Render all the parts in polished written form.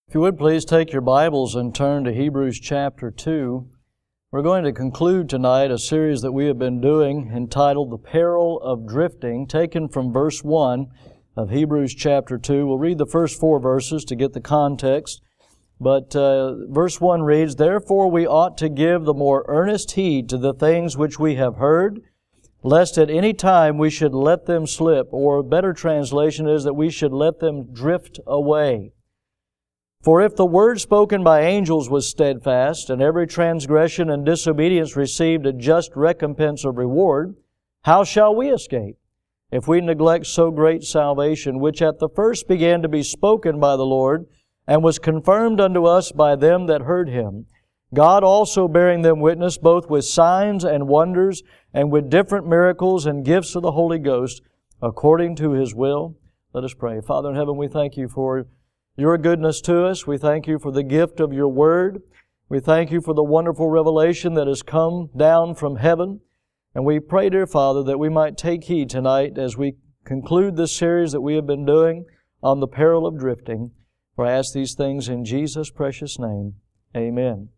If you would please take your Bibles and turn to Hebrews chapter 2. We're going to conclude tonight a series that we have been doing entitled The Peril of Drifting, taken from verse 1 of Hebrews chapter 2. We'll read the first 4 verses to get the context. But verse 1 reads, "Therefore we ought to give the more earnest heed to the things which we have heard, lest at any time we should let them slip," or a better translation is that we should let them drift away. "For if the word spoken by angels was steadfast, and every transgression and disobedience received a just recompense of reward, how shall we escape, if we neglect so great salvation, which at the first began to be spoken by the Lord, and was confirmed unto us by them that heard Him, God also bearing them witness both with signs and wonders, and with different miracles and gifts of the Holy Ghost, according to His will?" Let us pray. Father in heaven, we thank You for Your goodness to us. We thank You for the gift of Your Word. We thank You for the wonderful revelation that has come down from heaven. And we pray, dear Father, that we might take heed tonight as we conclude this series that we have been doing on the peril of drifting. For I ask these things in Jesus' precious name. Amen.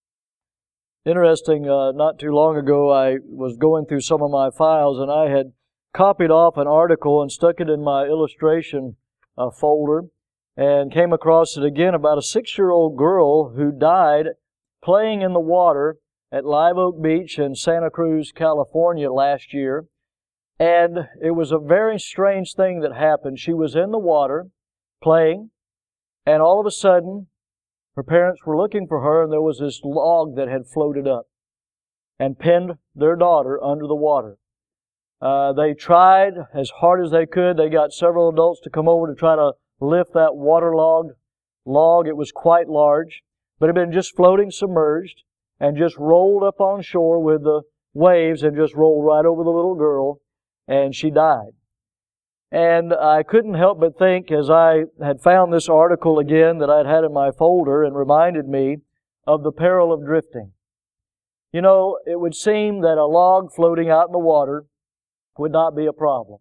Interesting, not too long ago I was going through some of my files and I had copied off an article and stuck it in my illustration folder, and came across it again about a 6-year-old girl who died playing in the water at Live Oak Beach in Santa Cruz, California last year. And it was a very strange thing that happened. She was in the water playing, and all of a sudden her parents were looking for her, and there was this log that had floated up and pinned their daughter under the water. They tried as hard as they could. They got several adults to come over to try to lift that waterlogged log. It was quite large, but it had been just floating submerged and just rolled up on shore with the waves and just rolled right over the little girl, and she died. And I couldn't help but think, as I had found this article again that I'd had in my folder, and reminded me of the peril of drifting. You know, it would seem that a log floating out in the water would not be a problem.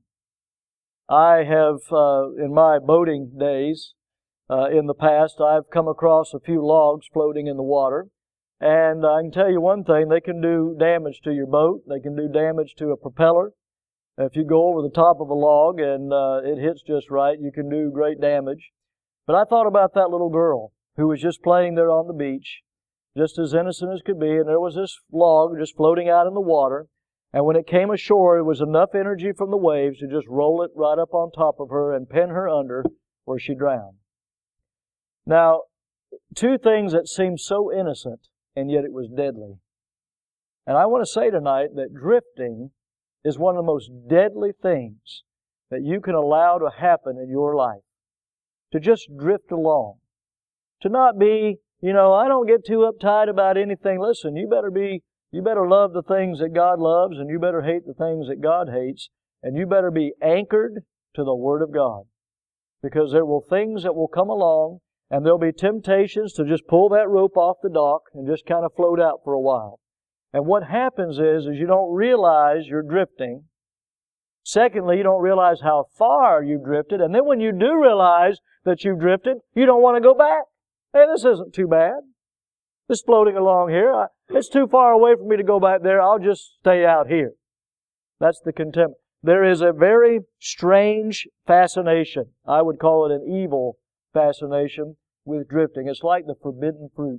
I have, in my boating days, in the past, I've come across a few logs floating in the water. And I can tell you one thing, they can do damage to your boat. They can do damage to a propeller. If you go over the top of a log and it hits just right, you can do great damage. But I thought about that little girl who was just playing there on the beach, just as innocent as could be, and there was this log just floating out in the water. And when it came ashore, it was enough energy from the waves to just roll it right up on top of her and pin her under where she drowned. Now, 2 things that seem so innocent, and yet it was deadly. And I want to say tonight that drifting is one of the most deadly things that you can allow to happen in your life. To just drift along. To not be, I don't get too uptight about anything. Listen, you better love the things that God loves, and you better hate the things that God hates, and you better be anchored to the Word of God. Because there will things that will come along, and there'll be temptations to just pull that rope off the dock and just kind of float out for a while. And what happens is you don't realize you're drifting. Secondly, you don't realize how far you've drifted, and then when you do realize that you've drifted, you don't want to go back. Hey, this isn't too bad. This floating along here, it's too far away for me to go back there. I'll just stay out here. That's the contempt. There is a very strange fascination. I would call it an evil fascination with drifting. It's like the forbidden fruit.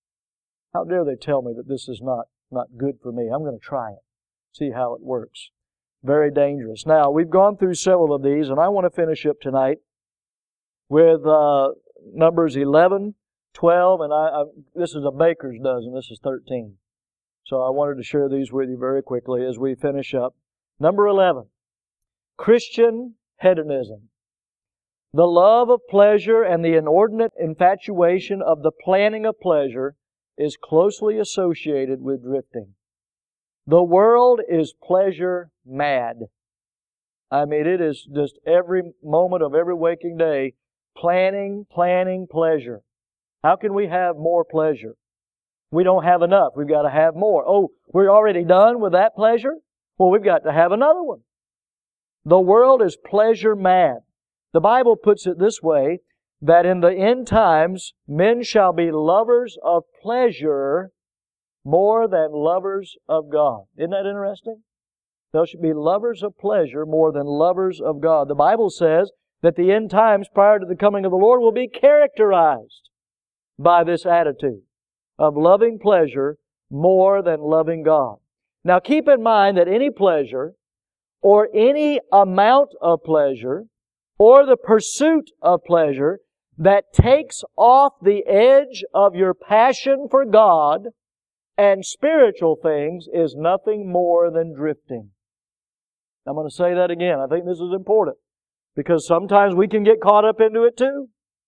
How dare they tell me that this is not good for me? I'm going to try it. See how it works. Very dangerous. Now, we've gone through several of these, and I want to finish up tonight with Numbers 11, 12, and this is a baker's dozen. This is 13. So I wanted to share these with you very quickly as we finish up. Number 11, Christian hedonism. The love of pleasure and the inordinate infatuation of the planning of pleasure is closely associated with drifting. The world is pleasure mad. I mean, it is just every moment of every waking day, planning pleasure. How can we have more pleasure? We don't have enough. We've got to have more. Oh, we're already done with that pleasure? Well, we've got to have another one. The world is pleasure mad. The Bible puts it this way, that in the end times men shall be lovers of pleasure more than lovers of God. Isn't that interesting? They should be lovers of pleasure more than lovers of God. The Bible says that the end times prior to the coming of the Lord will be characterized by this attitude of loving pleasure more than loving God. Now keep in mind that any pleasure or any amount of pleasure or the pursuit of pleasure that takes off the edge of your passion for God and spiritual things is nothing more than drifting. I'm going to say that again. I think this is important because sometimes we can get caught up into it too.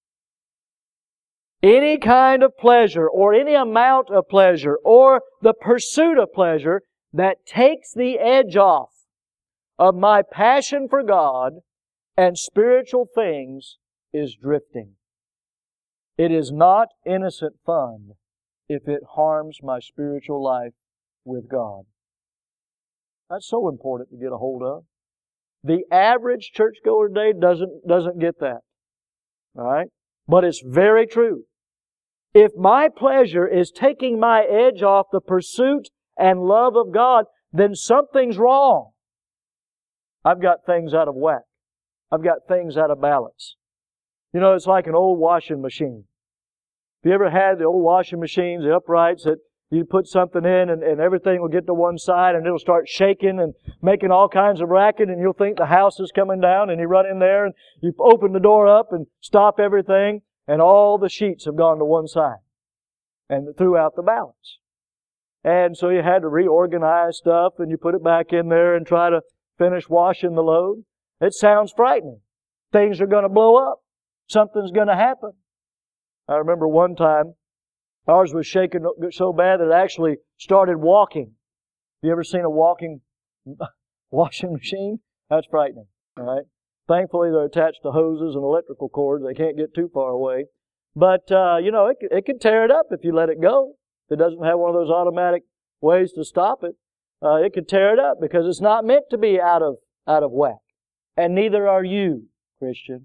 Any kind of pleasure or any amount of pleasure or the pursuit of pleasure that takes the edge off of my passion for God and spiritual things is drifting. It is not innocent fun if it harms my spiritual life with God. That's so important to get a hold of. The average churchgoer today doesn't get that. All right? But it's very true. If my pleasure is taking my edge off the pursuit and love of God, then something's wrong. I've got things out of whack. I've got things out of balance. You know, it's like an old washing machine. Have you ever had the old washing machines, the uprights that you put something in and everything will get to one side and it'll start shaking and making all kinds of racket and you'll think the house is coming down and you run in there and you open the door up and stop everything and all the sheets have gone to one side and threw out the balance. And so you had to reorganize stuff and you put it back in there and try to finish washing the load. It sounds frightening. Things are going to blow up. Something's going to happen. I remember one time ours was shaking so bad that it actually started walking. You ever seen a walking washing machine? That's frightening. All right. Thankfully, they're attached to hoses and electrical cords. They can't get too far away. But, it can tear it up if you let it go. If it doesn't have one of those automatic ways to stop it, it can tear it up because it's not meant to be out of whack. And neither are you, Christian.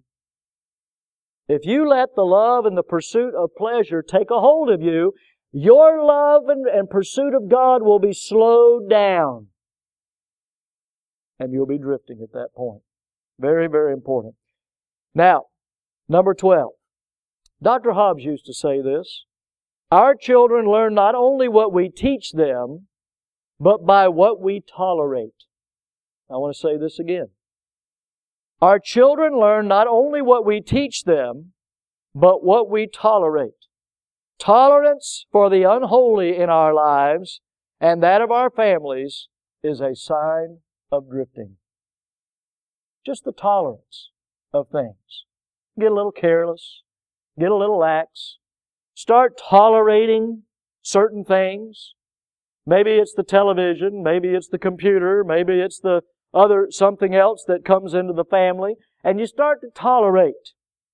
If you let the love and the pursuit of pleasure take a hold of you, your love and pursuit of God will be slowed down. And you'll be drifting at that point. Very, very important. Now, number 12. Dr. Hobbs used to say this. Our children learn not only what we teach them, but by what we tolerate. I want to say this again. Our children learn not only what we teach them, but what we tolerate. Tolerance for the unholy in our lives and that of our families is a sign of drifting. Just the tolerance of things. Get a little careless. Get a little lax. Start tolerating certain things. Maybe it's the television. Maybe it's the computer. Maybe it's the something else that comes into the family. And you start to tolerate.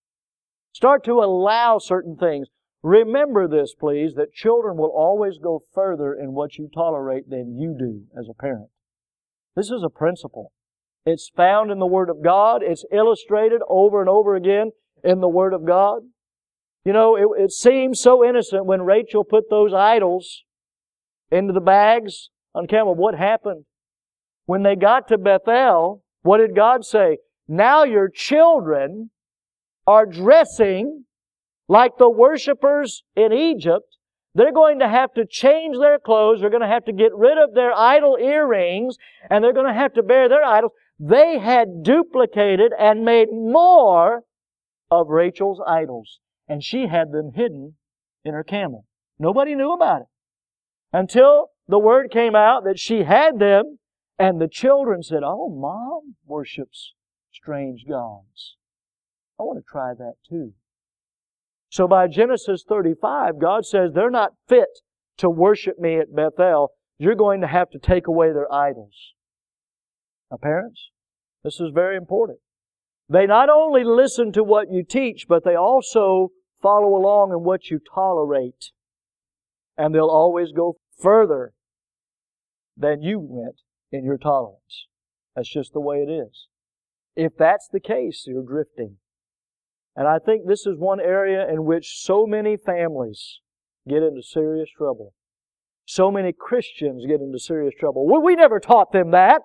Start to allow certain things. Remember this, please, that children will always go further in what you tolerate than you do as a parent. This is a principle. It's found in the Word of God. It's illustrated over and over again in the Word of God. You know, it seems so innocent when Rachel put those idols into the bags on camel. What happened? When they got to Bethel, what did God say? Now your children are dressing like the worshipers in Egypt. They're going to have to change their clothes. They're going to have to get rid of their idol earrings, and they're going to have to bear their idols. They had duplicated and made more of Rachel's idols, and she had them hidden in her camel. Nobody knew about it until the word came out that she had them, and the children said, "Oh, Mom worships strange gods. I want to try that too." So by Genesis 35, God says they're not fit to worship me at Bethel. You're going to have to take away their idols. Now, parents, this is very important. They not only listen to what you teach, but they also follow along in what you tolerate. And they'll always go further than you went in your tolerance. That's just the way it is. If that's the case, you're drifting. And I think this is one area in which so many families get into serious trouble. So many Christians get into serious trouble. Well, we never taught them that.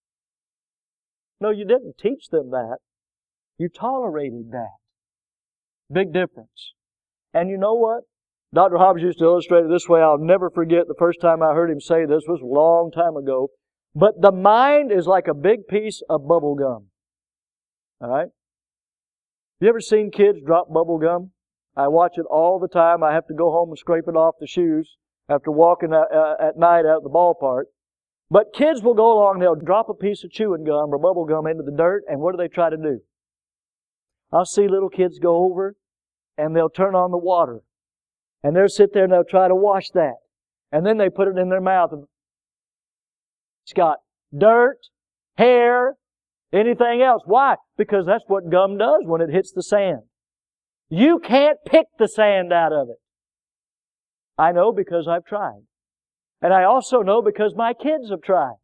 No, you didn't teach them that. You tolerated that. Big difference. And you know what? Dr. Hobbs used to illustrate it this way. I'll never forget the first time I heard him say this was a long time ago. But the mind is like a big piece of bubble gum. All right? You ever seen kids drop bubble gum? I watch it all the time. I have to go home and scrape it off the shoes after walking at night out at the ballpark. But kids will go along, they'll drop a piece of chewing gum or bubble gum into the dirt, and what do they try to do? I'll see little kids go over, and they'll turn on the water. And they'll sit there and they'll try to wash that. And then they put it in their mouth. It's got dirt, hair, anything else. Why? Because that's what gum does when it hits the sand. You can't pick the sand out of it. I know because I've tried. And I also know because my kids have tried.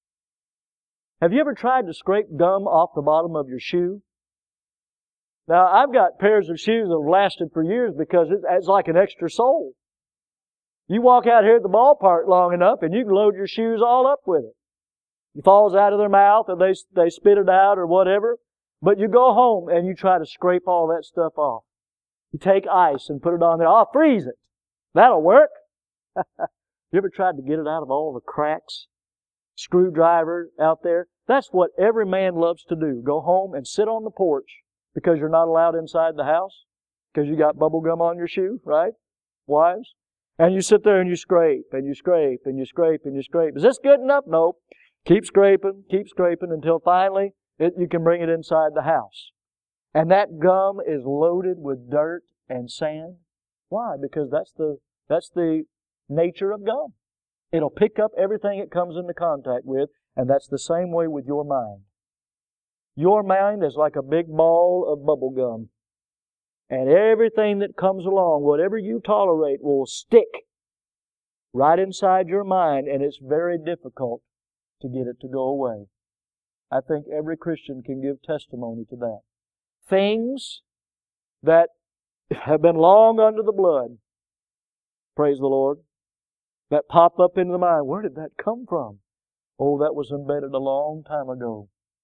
Have you ever tried to scrape gum off the bottom of your shoe? Now, I've got pairs of shoes that have lasted for years because it's like an extra sole. You walk out here at the ballpark long enough and you can load your shoes all up with it. It falls out of their mouth or they spit it out or whatever. But you go home and you try to scrape all that stuff off. You take ice and put it on there. I'll freeze it. That'll work. You ever tried to get it out of all the cracks? Screwdriver out there? That's what every man loves to do. Go home and sit on the porch because you're not allowed inside the house because you got bubble gum on your shoe, right? Wives? And you sit there and you scrape and you scrape and you scrape and you scrape. Is this good enough? Nope. Keep scraping until finally you can bring it inside the house. And that gum is loaded with dirt and sand. Why? Because that's the nature of gum. It'll pick up everything it comes into contact with, and that's the same way with your mind. Your mind is like a big ball of bubble gum. And everything that comes along, whatever you tolerate, will stick right inside your mind, and it's very difficult to get it to go away. I think every Christian can give testimony to that. Things that have been long under the blood, praise the Lord, that pop up into the mind. Where did that come from? Oh, that was embedded a long time ago.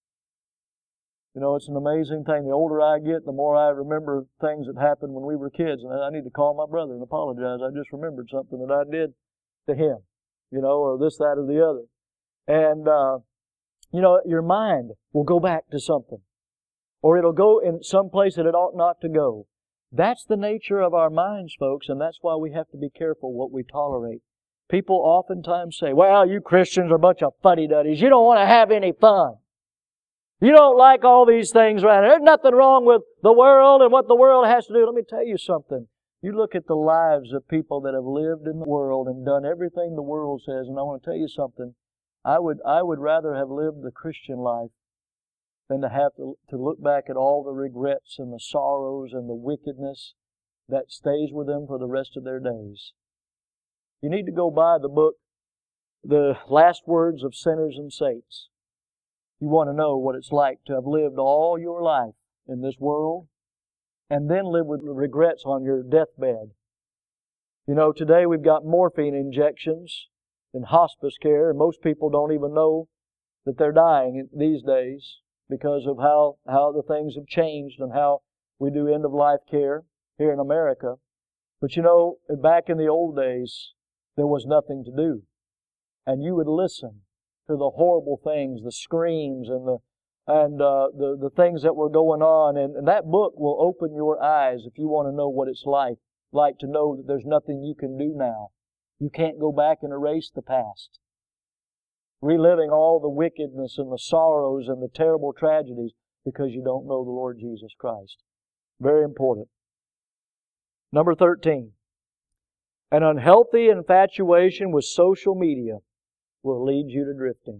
You know, it's an amazing thing. The older I get, the more I remember things that happened when we were kids. And I need to call my brother and apologize. I just remembered something that I did to him, you know, or this, that, or the other. And, you know, your mind will go back to something. Or it'll go in some place that it ought not to go. That's the nature of our minds, folks, and that's why we have to be careful what we tolerate. People oftentimes say, well, you Christians are a bunch of fuddy-duddies. You don't want to have any fun. You don't like all these things right now. There's nothing wrong with the world and what the world has to do. Let me tell you something. You look at the lives of people that have lived in the world and done everything the world says, and I want to tell you something. I would rather have lived the Christian life than to have to look back at all the regrets and the sorrows and the wickedness that stays with them for the rest of their days. You need to go buy the book, The Last Words of Sinners and Saints. You want to know what it's like to have lived all your life in this world and then live with regrets on your deathbed. You know, today we've got morphine injections in hospice care, and most people don't even know that they're dying these days because of how the things have changed and how we do end-of-life care here in America. But you know, back in the old days, there was nothing to do. And you would listen to the horrible things, the screams and the things that were going on. And that book will open your eyes if you want to know what it's like to know that there's nothing you can do now. You can't go back and erase the past. Reliving all the wickedness and the sorrows and the terrible tragedies because you don't know the Lord Jesus Christ. Very important. Number 13. An unhealthy infatuation with social media will lead you to drifting.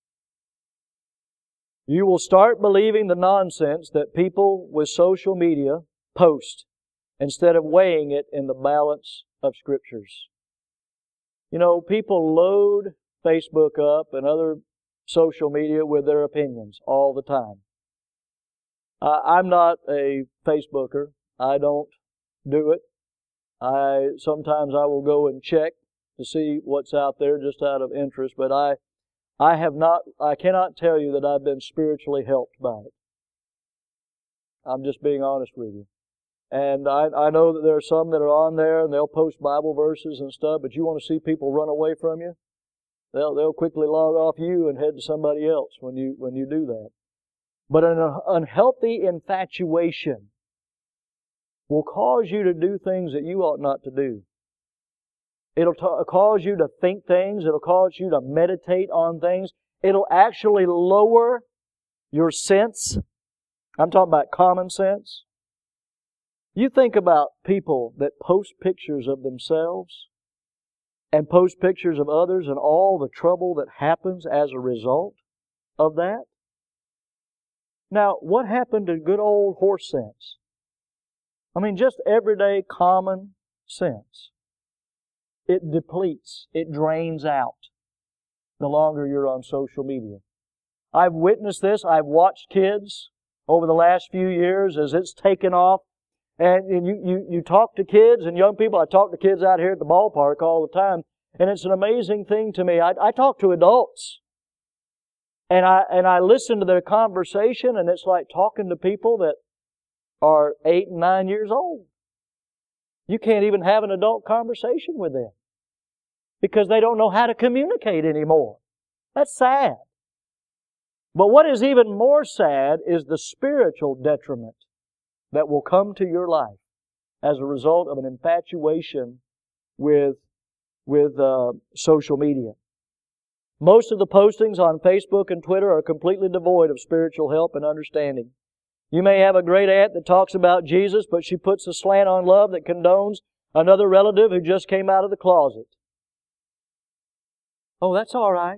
You will start believing the nonsense that people with social media post instead of weighing it in the balance of Scriptures. You know, people load Facebook up and other social media with their opinions all the time. I'm not a Facebooker. I don't do it. Sometimes I will go and check to see what's out there just out of interest, but I cannot tell you that I've been spiritually helped by it. I'm just being honest with you. And I know that there are some that are on there and they'll post Bible verses and stuff, but you want to see people run away from you? They'll quickly log off you and head to somebody else when you do that. But an unhealthy infatuation will cause you to do things that you ought not to do. It'll cause you to think things. It'll cause you to meditate on things. It'll actually lower your sense. I'm talking about common sense. You think about people that post pictures of themselves and post pictures of others and all the trouble that happens as a result of that. Now, what happened to good old horse sense? I mean, just everyday common sense. It depletes. It drains out the longer you're on social media. I've witnessed this. I've watched kids over the last few years as it's taken off. And you talk to kids and young people. I talk to kids out here at the ballpark all the time. And it's an amazing thing to me. I talk to adults. And I listen to their conversation, and it's like talking to people that are 8 and 9 years old. You can't even have an adult conversation with them because they don't know how to communicate anymore. That's sad. But what is even more sad is the spiritual detriment that will come to your life as a result of an infatuation with social media. Most of the postings on Facebook and Twitter are completely devoid of spiritual help and understanding. You may have a great aunt that talks about Jesus, but she puts a slant on love that condones another relative who just came out of the closet. Oh, that's all right.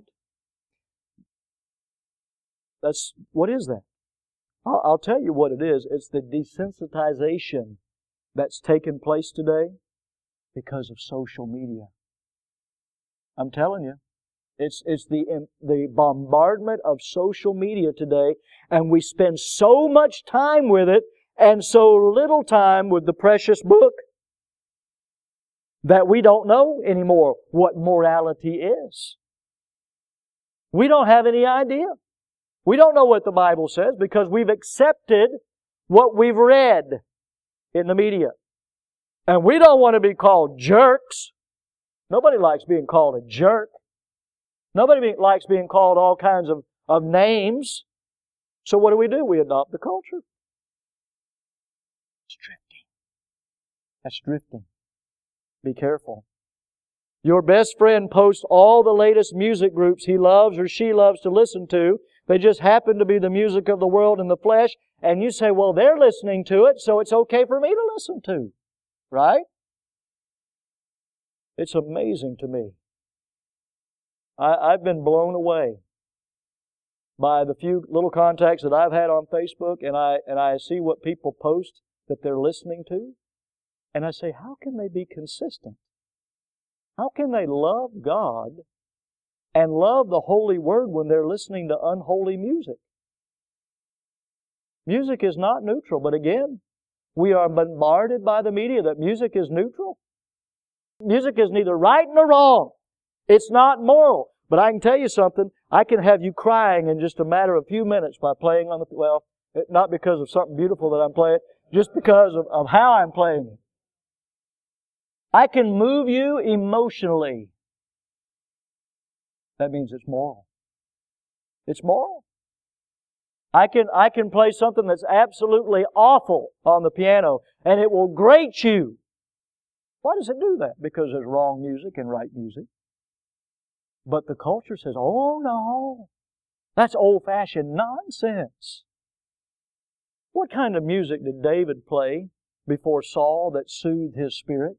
What is that? I'll tell you what it is. It's the desensitization that's taken place today because of social media. I'm telling you. It's the bombardment of social media today, and we spend so much time with it and so little time with the precious book that we don't know anymore what morality is. We don't have any idea. We don't know what the Bible says because we've accepted what we've read in the media. And we don't want to be called jerks. Nobody likes being called a jerk. Nobody likes being called all kinds of names. So what do? We adopt the culture. It's drifting. That's drifting. Be careful. Your best friend posts all the latest music groups he loves or she loves to listen to. They just happen to be the music of the world and the flesh. And you say, well, they're listening to it, so it's okay for me to listen to. Right? It's amazing to me. I've been blown away by the few little contacts that I've had on Facebook, and I see what people post that they're listening to, and I say, how can they be consistent? How can they love God and love the Holy Word when they're listening to unholy music? Music is not neutral, but again, we are bombarded by the media that music is neutral. Music is neither right nor wrong. It's not moral. But I can tell you something. I can have you crying in just a matter of a few minutes by playing on not because of something beautiful that I'm playing, just because of how I'm playing it. I can move you emotionally. That means it's moral. It's moral. I can play something that's absolutely awful on the piano, and it will grate you. Why does it do that? Because there's wrong music and right music. But the culture says, oh no, that's old-fashioned nonsense. What kind of music did David play before Saul that soothed his spirit?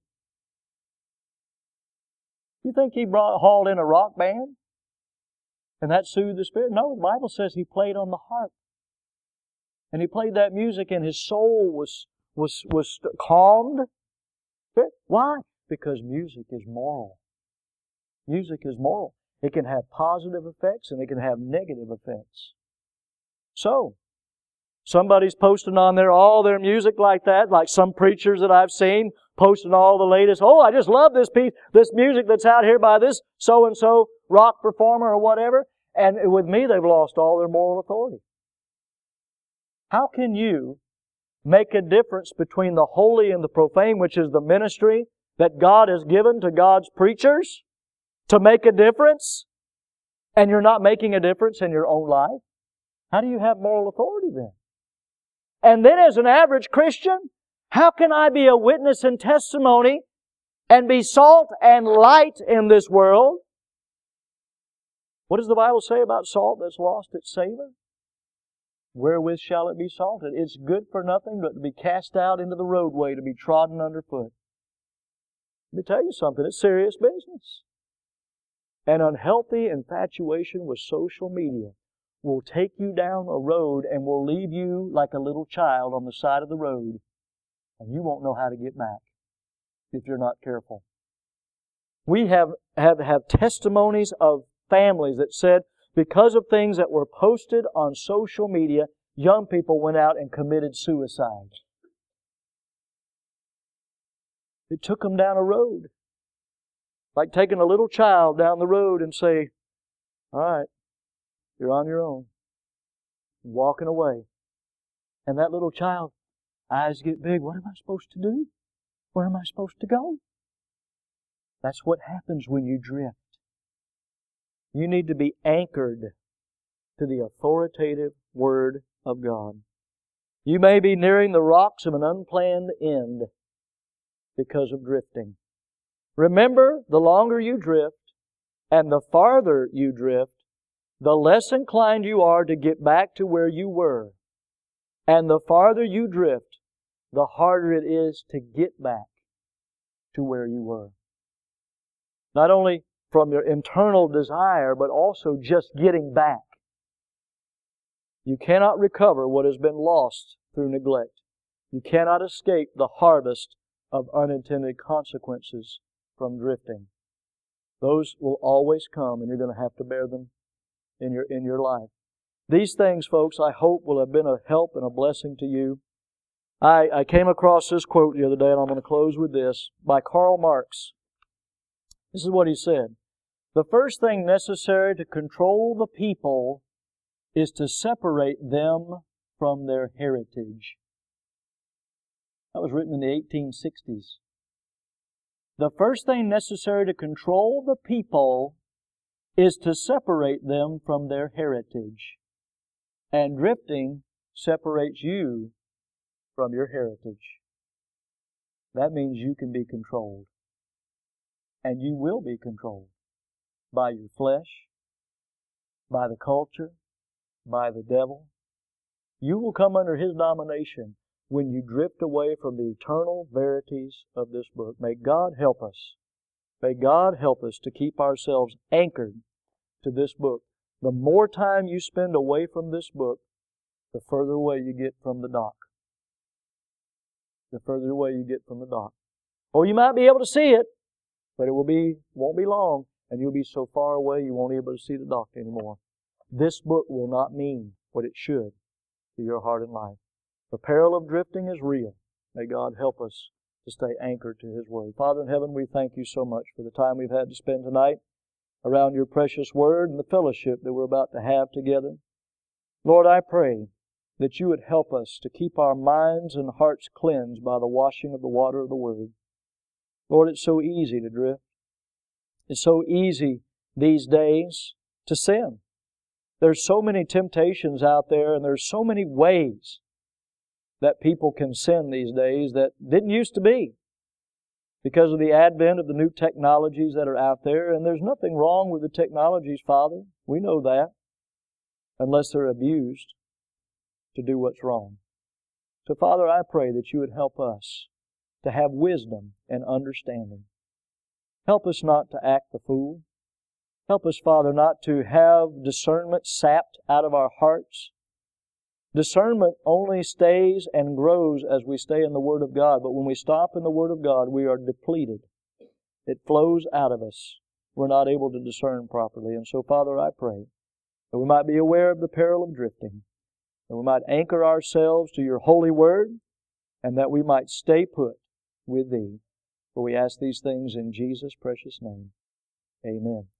You think he hauled in a rock band and that soothed the spirit? No, the Bible says he played on the harp. And he played that music and his soul was calmed. Why? Because music is moral. Music is moral. It can have positive effects and it can have negative effects. So, Somebody's posting on there all their music like that, like some preachers that I've seen posting all the latest. Oh, I just love this this music that's out here by this so-and-so rock performer or whatever. And with me, they've lost all their moral authority. How can you make a difference between the holy and the profane, which is the ministry that God has given to God's preachers to make a difference, and you're not making a difference in your own life? How do you have moral authority then? And then as an average Christian, how can I be a witness and testimony and be salt and light in this world? What does the Bible say about salt that's lost its savor? Wherewith shall it be salted? It's good for nothing but to be cast out into the roadway, to be trodden underfoot. Let me tell you something, it's serious business. An unhealthy infatuation with social media will take you down a road and will leave you like a little child on the side of the road, and you won't know how to get back if you're not careful. We have testimonies of families that said, because of things that were posted on social media, young people went out and committed suicide. It took them down a road. Like taking a little child down the road and say, all right, you're on your own. Walking away. And that little child, eyes get big. What am I supposed to do? Where am I supposed to go? That's what happens when you drift. You need to be anchored to the authoritative Word of God. You may be nearing the rocks of an unplanned end because of drifting. Remember, the longer you drift and the farther you drift, the less inclined you are to get back to where you were. And the farther you drift, the harder it is to get back to where you were. Not only from your internal desire, but also just getting back. You cannot recover what has been lost through neglect. You cannot escape the harvest of unintended consequences from drifting. Those will always come, and you're going to have to bear them in your life. These things, folks, I hope will have been a help and a blessing to you. I came across this quote the other day, and I'm going to close with this, by Karl Marx. This is what he said. The first thing necessary to control the people is to separate them from their heritage. That was written in the 1860s. The first thing necessary to control the people is to separate them from their heritage. And drifting separates you from your heritage. That means you can be controlled. And you will be controlled by your flesh, by the culture, by the devil. You will come under his domination when you drift away from the eternal verities of this book. May God help us. May God help us to keep ourselves anchored to this book. The more time you spend away from this book, the further away you get from the dock. The further away you get from the dock. Or you might be able to see it, but it won't be long, and you'll be so far away you won't be able to see the dock anymore. This book will not mean what it should to your heart and life. The peril of drifting is real. May God help us to stay anchored to His Word. Father in heaven, we thank You so much for the time we've had to spend tonight around Your precious Word and the fellowship that we're about to have together. Lord, I pray that You would help us to keep our minds and hearts cleansed by the washing of the water of the Word. Lord, it's so easy to drift. It's so easy these days to sin. There's so many temptations out there, and there's so many ways that people can sin these days that didn't used to be because of the advent of the new technologies that are out there. And there's nothing wrong with the technologies, Father. We know that, unless they're abused to do what's wrong. So, Father, I pray that You would help us to have wisdom and understanding. Help us not to act the fool. Help us, Father, not to have discernment sapped out of our hearts. Discernment only stays and grows as we stay in the Word of God. But when we stop in the Word of God, we are depleted. It flows out of us. We're not able to discern properly. And so, Father, I pray that we might be aware of the peril of drifting. that we might anchor ourselves to Your holy word, and that we might stay put with Thee. For we ask these things in Jesus' precious name. Amen.